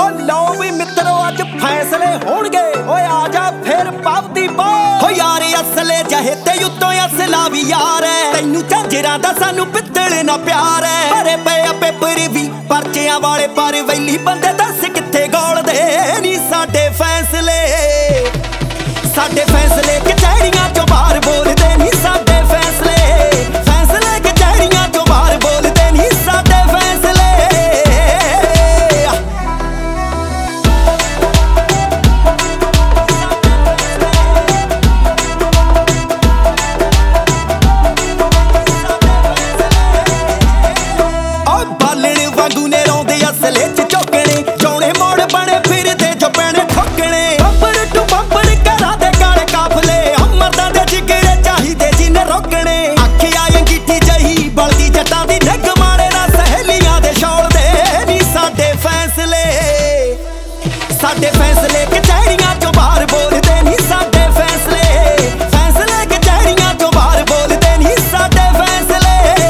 लो भी मित्रों अज फैसले होणगे ओए आजा फिर पावती पा हो यार असले जहे ते उत्तों असला भी यार है तैनू झांजरां दा सानू पित्तल ना प्यार है भरे पे पेपर भी परचियां वाले पर वैली बंदे दस कित्थे गौलदे नी साडे फैसले कचहरियां चों बाहर बोलदे नी साडे फैसले कचहरियां चों बाहर बोलदे नी साडे फैसले बालण वांगू ने रौंदे असले च चौकने जौने मोड़ बने फिरदे जो पैणे ठोकने बंपर टू बंपर करा दे काले काफले अमरदा दे जिगरे चाहिदे जिन्ने रोकने आखिया अंगीठी जही बलदी जट्टां दी नग मारे ना सहेलियां दे शौल दे नी साडे फैसले कचहरियां चों बाहर बोलदे नी साडे फैसले कचहरियां चों बाहर बोलदे नी साडे फैसले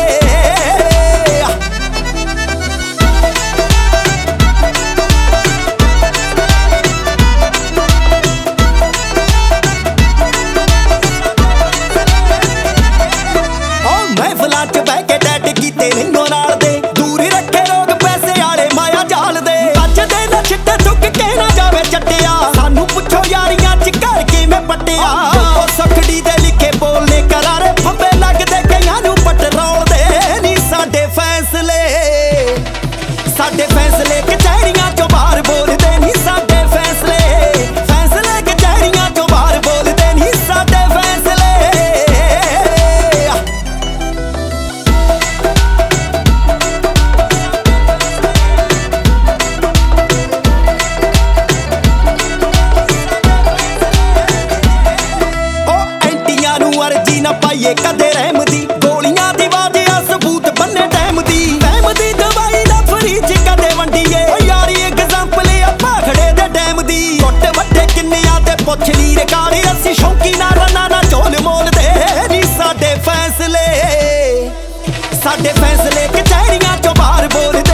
महफिलां च बह के डैड कीते नैनों नाल दे दूर रखे लोग पैसे आले माया जाल दे अज दे ना छिट्टे चुक के ना जावे चट्टिया सानू पुछो यारियां च घर किवें पट्टिया सखड़ी दे लिखे बोलने करारे फंबे लगदे कईयां नू पटरोल दे नी साडे फैसले कचहरियां चों बाहर बोलदे नी साडे फैसले कचहरियां चों बाहर बोलदे नी साडे फैसले अर्जी ना पाइए कदे रहम दी गोलियां दी वाजिया सबूत बन्ने टाइम दी वहम दी दवाई ना फरीज कदे वंडीए यारी एग्जांपल आ खड़े दे टाइम दी टुट वड्डे किन्नियां ते पुछ ली रिकार्ड असी शौकी ना रना ना झोल मोल दे नी साडे फैसले कचहरियां चों बाहर बोल